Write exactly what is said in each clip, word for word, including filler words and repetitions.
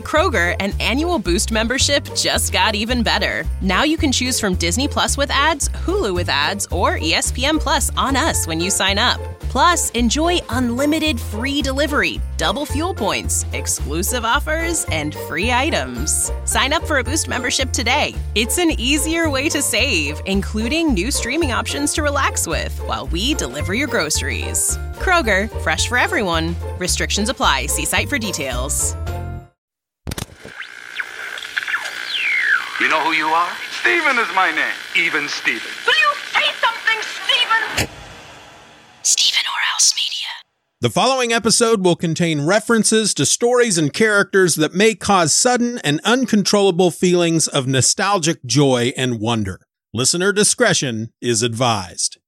Kroger, an annual Boost membership just got even better. Now you can choose from Disney Plus with ads, Hulu with ads, or E S P N Plus on us when you sign up. Plus, enjoy unlimited free delivery, double fuel points, exclusive offers, and free items. Sign up for a Boost membership today. It's an easier way to save, including new streaming options to relax with while we deliver your groceries. Kroger, fresh for everyone. Restrictions apply. See site for details. You know who you are? Steven is my name. Even Steven. Will you say something, Steven? Stephen Orhouse Media. The following episode will contain references to stories and characters that may cause sudden and uncontrollable feelings of nostalgic joy and wonder. Listener discretion is advised.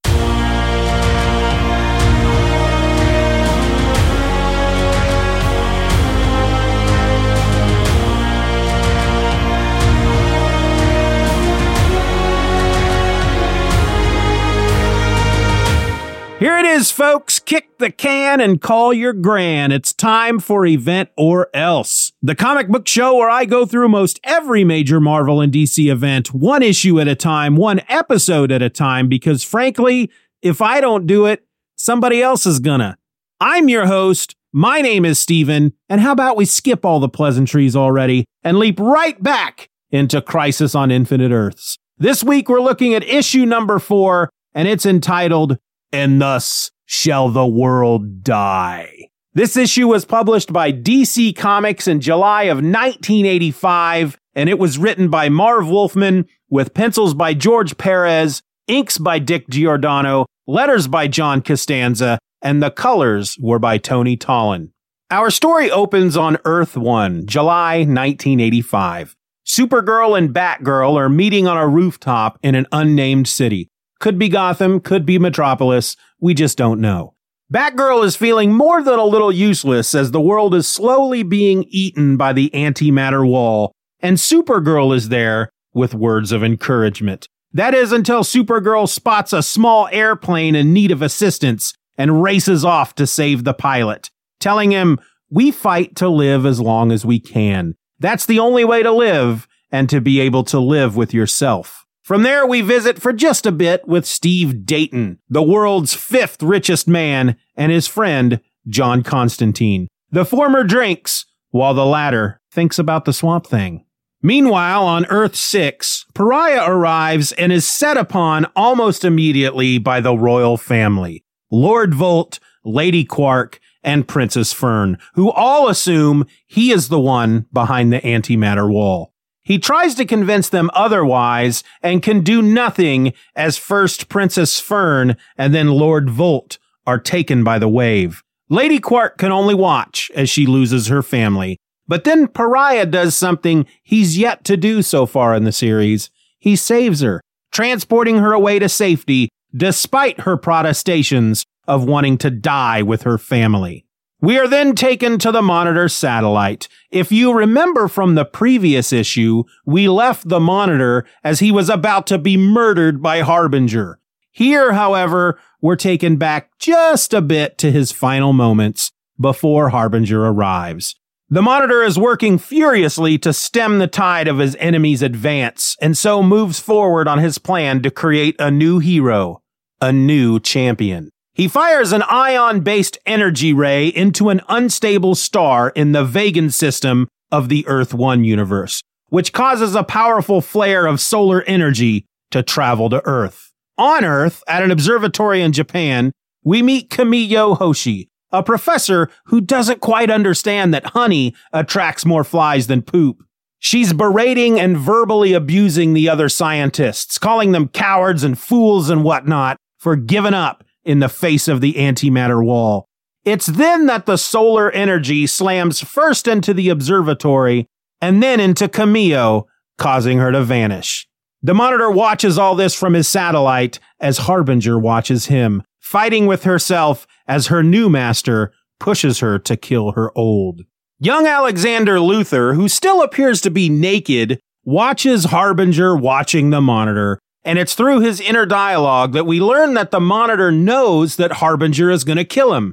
Here it is, folks. Kick the can and call your gran. It's time for Event or Else, the comic book show where I go through most every major Marvel and D C event, one issue at a time, one episode at a time, because frankly, if I don't do it, somebody else is gonna. I'm your host. My name is Steven, and how about we skip all the pleasantries already and leap right back into Crisis on Infinite Earths. This week, we're looking at issue number four, and it's entitled And Thus Shall the World Die. This issue was published by D C Comics in July of nineteen eighty-five, and it was written by Marv Wolfman, with pencils by George Perez, inks by Dick Giordano, letters by John Costanza, and the colors were by Tony Tollin. Our story opens on Earth one, July nineteen eighty-five. Supergirl and Batgirl are meeting on a rooftop in an unnamed city. Could be Gotham, could be Metropolis, we just don't know. Batgirl is feeling more than a little useless as the world is slowly being eaten by the antimatter wall, and Supergirl is there with words of encouragement. That is until Supergirl spots a small airplane in need of assistance and races off to save the pilot, telling him, "We fight to live as long as we can. That's the only way to live, and to be able to live with yourself." From there, we visit for just a bit with Steve Dayton, the world's fifth richest man, and his friend, John Constantine. The former drinks, while the latter thinks about the Swamp Thing. Meanwhile, on Earth six, Pariah arrives and is set upon almost immediately by the royal family. Lord Volt, Lady Quark, and Princess Fern, who all assume he is the one behind the antimatter wall. He tries to convince them otherwise and can do nothing as first Princess Fern and then Lord Volt are taken by the wave. Lady Quark can only watch as she loses her family. But then Pariah does something he's yet to do so far in the series. He saves her, transporting her away to safety despite her protestations of wanting to die with her family. We are then taken to the Monitor satellite. If you remember from the previous issue, we left the Monitor as he was about to be murdered by Harbinger. Here, however, we're taken back just a bit to his final moments before Harbinger arrives. The Monitor is working furiously to stem the tide of his enemy's advance, and so moves forward on his plan to create a new hero, a new champion. He fires an ion-based energy ray into an unstable star in the Vegan system of the Earth one universe, which causes a powerful flare of solar energy to travel to Earth. On Earth, at an observatory in Japan, we meet Kamiyo Hoshi, a professor who doesn't quite understand that honey attracts more flies than poop. She's berating and verbally abusing the other scientists, calling them cowards and fools and whatnot for giving up in the face of the antimatter wall. It's then that the solar energy slams first into the observatory and then into Kamiyo, causing her to vanish. The Monitor watches all this from his satellite as Harbinger watches him, fighting with herself as her new master pushes her to kill her old. Young Alexander Luthor, who still appears to be naked, watches Harbinger watching the Monitor, and it's through his inner dialogue that we learn that the Monitor knows that Harbinger is going to kill him.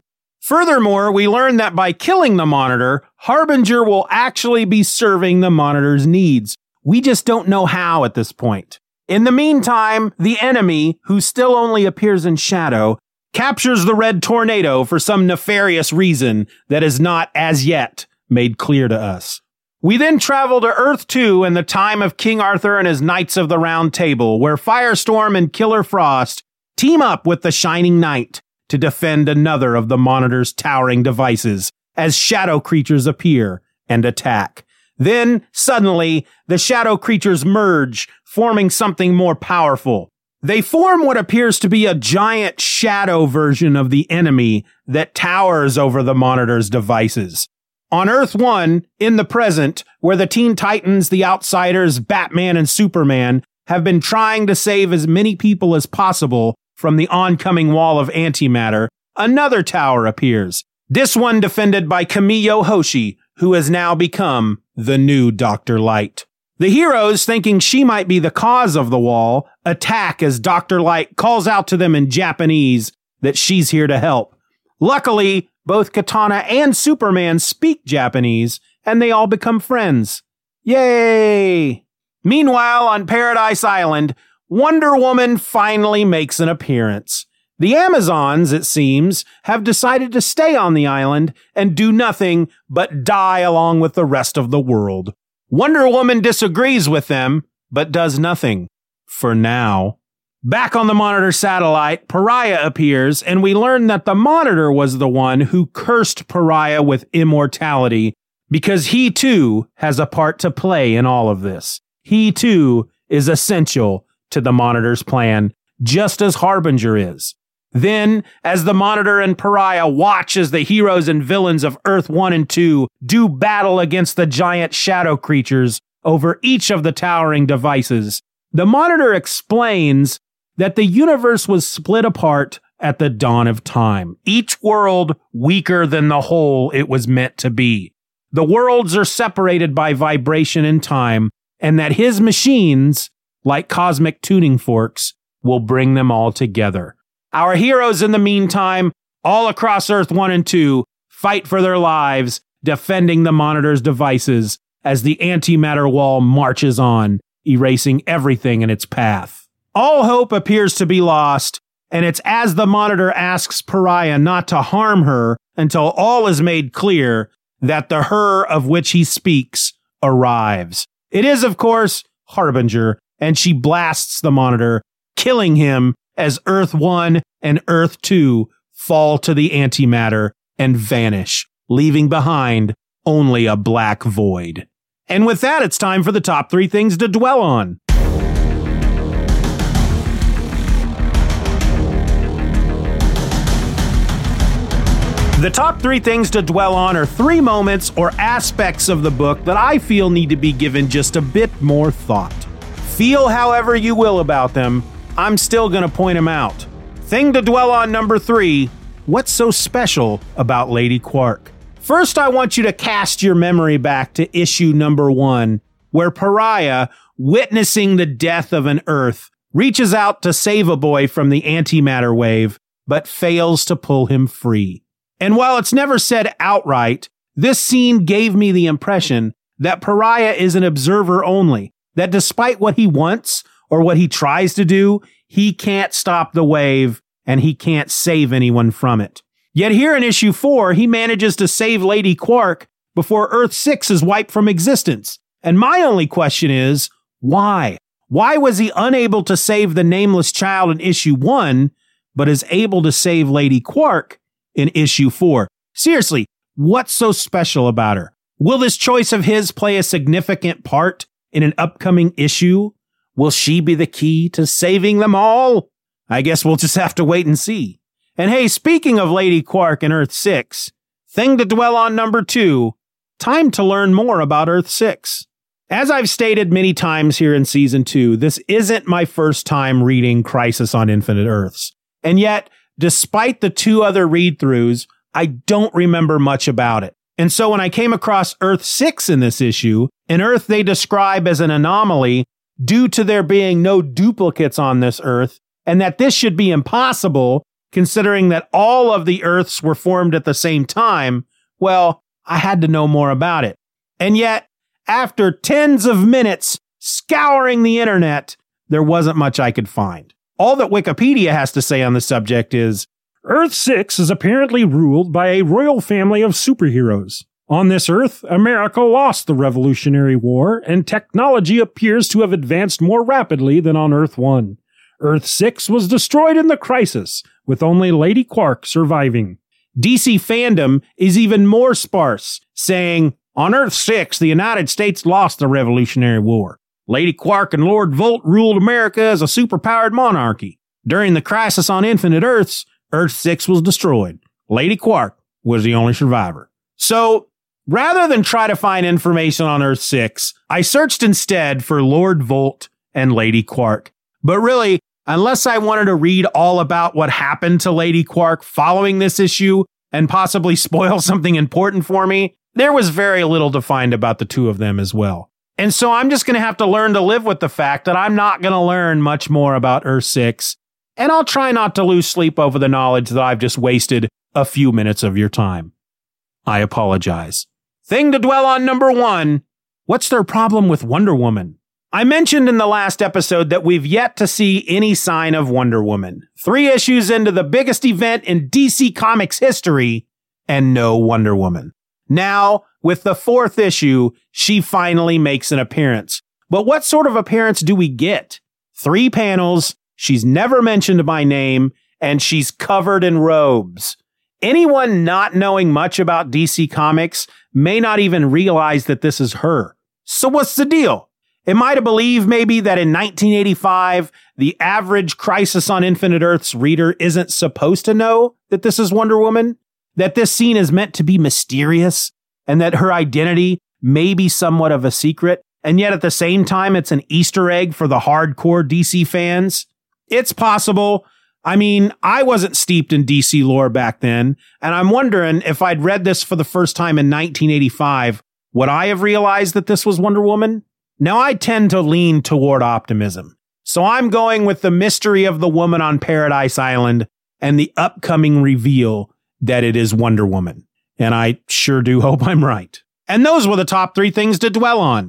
Furthermore, we learn that by killing the Monitor, Harbinger will actually be serving the Monitor's needs. We just don't know how at this point. In the meantime, the enemy, who still only appears in shadow, captures the Red Tornado for some nefarious reason that is not as yet made clear to us. We then travel to Earth two in the time of King Arthur and his Knights of the Round Table, where Firestorm and Killer Frost team up with the Shining Knight to defend another of the Monitor's towering devices as shadow creatures appear and attack. Then, suddenly, the shadow creatures merge, forming something more powerful. They form what appears to be a giant shadow version of the enemy that towers over the Monitor's devices. On Earth one, in the present, where the Teen Titans, the Outsiders, Batman, and Superman have been trying to save as many people as possible from the oncoming wall of antimatter, another tower appears. This one defended by Kamiyo Hoshi, who has now become the new Doctor Light. The heroes, thinking she might be the cause of the wall, attack as Doctor Light calls out to them in Japanese that she's here to help. Luckily, both Katana and Superman speak Japanese, and they all become friends. Yay! Meanwhile, on Paradise Island, Wonder Woman finally makes an appearance. The Amazons, it seems, have decided to stay on the island and do nothing but die along with the rest of the world. Wonder Woman disagrees with them, but does nothing. For now. Back on the Monitor satellite, Pariah appears, and we learn that the Monitor was the one who cursed Pariah with immortality, because he too has a part to play in all of this. He too is essential to the Monitor's plan, just as Harbinger is. Then, as the Monitor and Pariah watch as the heroes and villains of Earth one and two do battle against the giant shadow creatures over each of the towering devices, the Monitor explains that the universe was split apart at the dawn of time, each world weaker than the whole it was meant to be. The worlds are separated by vibration and time, and that his machines, like cosmic tuning forks, will bring them all together. Our heroes, in the meantime, all across Earth one and two, fight for their lives, defending the Monitor's devices as the antimatter wall marches on, erasing everything in its path. All hope appears to be lost, and it's as the Monitor asks Pariah not to harm her until all is made clear that the her of which he speaks arrives. It is, of course, Harbinger, and she blasts the Monitor, killing him as Earth one and Earth two fall to the antimatter and vanish, leaving behind only a black void. And with that, it's time for the top three things to dwell on. The top three things to dwell on are three moments or aspects of the book that I feel need to be given just a bit more thought. Feel however you will about them, I'm still going to point them out. Thing to dwell on number three, what's so special about Lady Quark? First, I want you to cast your memory back to issue number one, where Pariah, witnessing the death of an Earth, reaches out to save a boy from the antimatter wave, but fails to pull him free. And while it's never said outright, this scene gave me the impression that Pariah is an observer only, that despite what he wants or what he tries to do, he can't stop the wave and he can't save anyone from it. Yet here in issue four, he manages to save Lady Quark before Earth six is wiped from existence. And my only question is, why? Why was he unable to save the nameless child in issue one, but is able to save Lady Quark in issue four? Seriously, what's so special about her? Will this choice of his play a significant part in an upcoming issue? Will she be the key to saving them all? I guess we'll just have to wait and see. And hey, speaking of Lady Quark and Earth six, thing to dwell on number two, time to learn more about Earth six. As I've stated many times here in season two, this isn't my first time reading Crisis on Infinite Earths. And yet, despite the two other read-throughs, I don't remember much about it. And so when I came across Earth six in this issue, an Earth they describe as an anomaly due to there being no duplicates on this Earth, and that this should be impossible considering that all of the Earths were formed at the same time. Well, I had to know more about it. And yet, after tens of minutes scouring the internet, there wasn't much I could find. All that Wikipedia has to say on the subject is, Earth six is apparently ruled by a royal family of superheroes. On this Earth, America lost the Revolutionary War, and technology appears to have advanced more rapidly than on Earth one. Earth six was destroyed in the crisis, with only Lady Quark surviving. D C fandom is even more sparse, saying, on Earth six, the United States lost the Revolutionary War. Lady Quark and Lord Volt ruled America as a superpowered monarchy. During the crisis on Infinite Earths, Earth six was destroyed. Lady Quark was the only survivor. So, rather than try to find information on Earth six, I searched instead for Lord Volt and Lady Quark. But really, unless I wanted to read all about what happened to Lady Quark following this issue and possibly spoil something important for me, there was very little to find about the two of them as well. And so I'm just going to have to learn to live with the fact that I'm not going to learn much more about Earth six, and I'll try not to lose sleep over the knowledge that I've just wasted a few minutes of your time. I apologize. Thing to dwell on number one, what's their problem with Wonder Woman? I mentioned in the last episode that we've yet to see any sign of Wonder Woman. Three issues into the biggest event in D C Comics history, and no Wonder Woman. Now, with the fourth issue, she finally makes an appearance. But what sort of appearance do we get? Three panels, she's never mentioned by name, and she's covered in robes. Anyone not knowing much about D C Comics may not even realize that this is her. So what's the deal? Am I to believe maybe that in nineteen eighty-five, the average Crisis on Infinite Earths reader isn't supposed to know that this is Wonder Woman? That this scene is meant to be mysterious, and that her identity may be somewhat of a secret, and yet at the same time it's an Easter egg for the hardcore D C fans? It's possible. I mean, I wasn't steeped in D C lore back then, and I'm wondering if I'd read this for the first time in nineteen eighty-five, would I have realized that this was Wonder Woman? Now, I tend to lean toward optimism, so I'm going with the mystery of the woman on Paradise Island and the upcoming reveal that it is Wonder Woman. And I sure do hope I'm right. And those were the top three things to dwell on.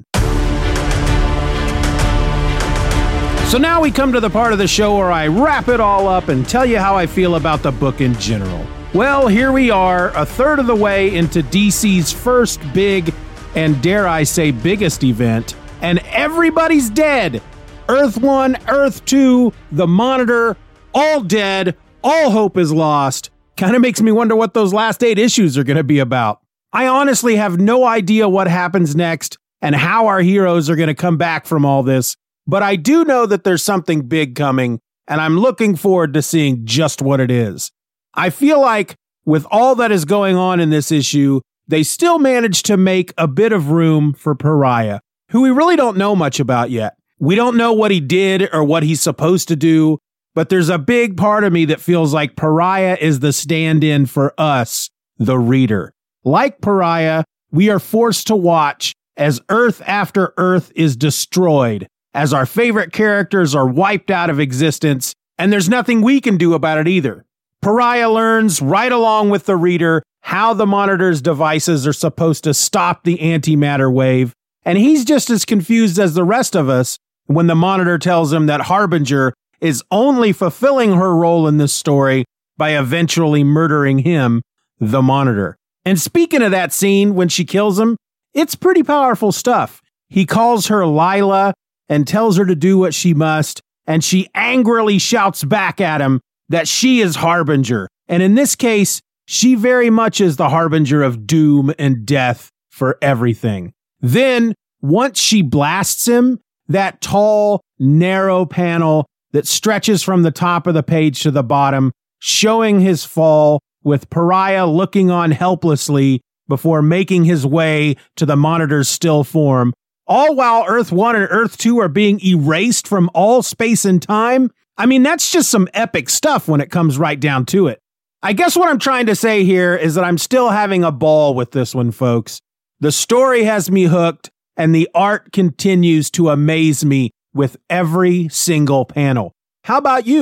So now we come to the part of the show where I wrap it all up and tell you how I feel about the book in general. Well, here we are, a third of the way into D C's first big, and dare I say biggest event, and everybody's dead. Earth one, Earth two, the Monitor, all dead, all hope is lost. Kind of makes me wonder what those last eight issues are going to be about. I honestly have no idea what happens next and how our heroes are going to come back from all this, but I do know that there's something big coming, and I'm looking forward to seeing just what it is. I feel like with all that is going on in this issue, they still managed to make a bit of room for Pariah, who we really don't know much about yet. We don't know what he did or what he's supposed to do, but there's a big part of me that feels like Pariah is the stand-in for us, the reader. Like Pariah, we are forced to watch as Earth after Earth is destroyed, as our favorite characters are wiped out of existence, and there's nothing we can do about it either. Pariah learns right along with the reader how the Monitor's devices are supposed to stop the antimatter wave, and he's just as confused as the rest of us when the Monitor tells him that Harbinger is only fulfilling her role in this story by eventually murdering him, the Monitor. And speaking of that scene when she kills him, it's pretty powerful stuff. He calls her Lila and tells her to do what she must, and she angrily shouts back at him that she is Harbinger. And in this case, she very much is the Harbinger of doom and death for everything. Then, once she blasts him, that tall, narrow panel that stretches from the top of the page to the bottom, showing his fall, with Pariah looking on helplessly before making his way to the Monitor's still form, all while Earth one and Earth two are being erased from all space and time. I mean, that's just some epic stuff when it comes right down to it. I guess what I'm trying to say here is that I'm still having a ball with this one, folks. The story has me hooked, and the art continues to amaze me with every single panel. How about you?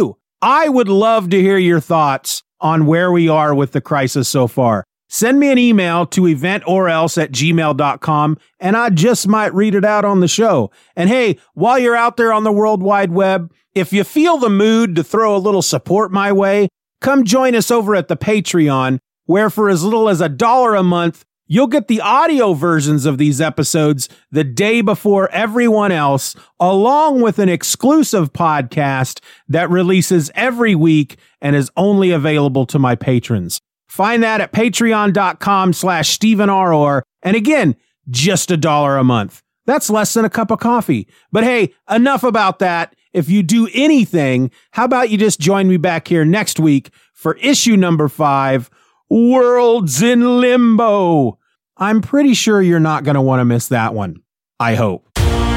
I would love to hear your thoughts on where we are with the crisis so far. Send me an email to eventorelse at gmail dot com, and I just might read it out on the show. And hey, while you're out there on the World Wide Web, if you feel the mood to throw a little support my way, come join us over at the Patreon, where for as little as a dollar a month, you'll get the audio versions of these episodes the day before everyone else, along with an exclusive podcast that releases every week and is only available to my patrons. Find that at patreon.com slash Stephen R. Orr. And again, just a dollar a month. That's less than a cup of coffee. But hey, enough about that. If you do anything, how about you just join me back here next week for issue number five, Worlds in Limbo. I'm pretty sure you're not going to want to miss that one. I hope.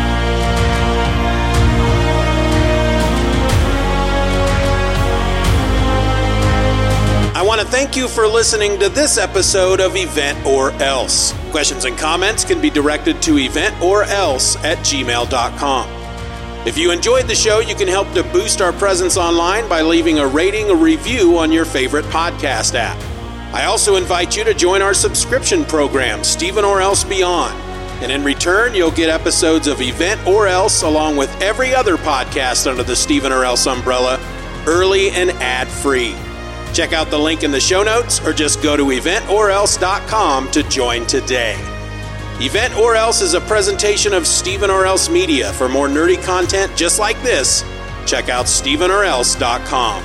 I want to thank you for listening to this episode of Event or Else. Questions and comments can be directed to eventorelse at gmail dot com. If you enjoyed the show, you can help to boost our presence online by leaving a rating or review on your favorite podcast app. I also invite you to join our subscription program, Stephen or Else Beyond. And in return, you'll get episodes of Event or Else along with every other podcast under the Stephen or Else umbrella, early and ad-free. Check out the link in the show notes or just go to event or else dot com to join today. Event or Else is a presentation of Stephen or Else Media. For more nerdy content just like this, check out stephen or else dot com.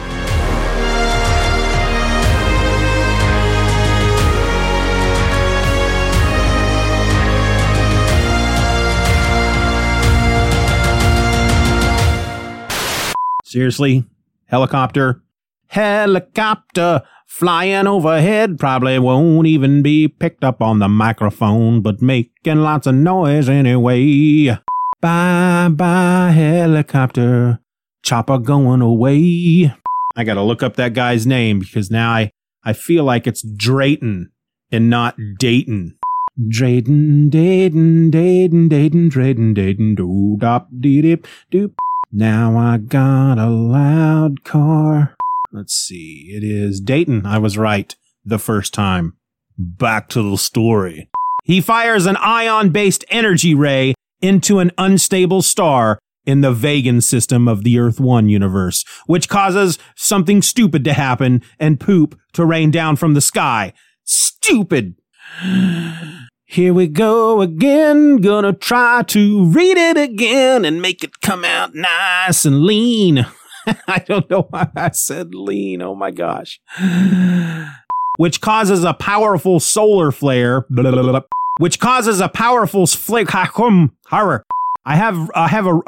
Seriously? Helicopter? Helicopter flying overhead, probably won't even be picked up on the microphone, but making lots of noise anyway. Bye bye helicopter, chopper going away. I gotta look up that guy's name because now I, I feel like it's Drayton and not Dayton. Drayton, Dayton, Dayton, Dayton, Drayton, Dayton, doo dop dee dip doop. Now I got a loud car. Let's see. It is Dayton. I was right the first time. Back to the story. He fires an ion-based energy ray into an unstable star in the Vegan system of the Earth One universe, which causes something stupid to happen and poop to rain down from the sky. Stupid. Here we go again. Gonna try to read it again and make it come out nice and lean. I don't know why I said lean. Oh my gosh. Which causes a powerful solar flare. Blah, blah, blah, which causes a powerful flare. I have, I have a,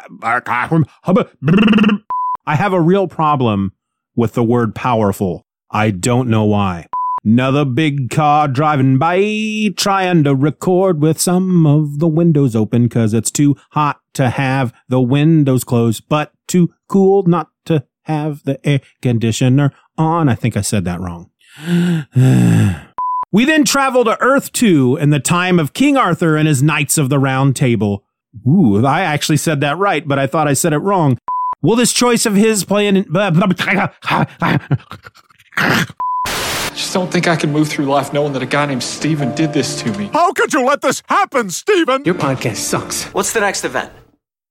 I have a real problem with the word powerful. I don't know why. Another big car driving by, trying to record with some of the windows open because it's too hot to have the windows closed, but too cool not to have the air conditioner on. I think I said that wrong. We then travel to Earth two in the time of King Arthur and his Knights of the Round Table. Ooh, I actually said that right, but I thought I said it wrong. Will this choice of his play an... I just don't think I can move through life knowing that a guy named Steven did this to me. How could you let this happen, Steven? Your podcast sucks. What's the next event?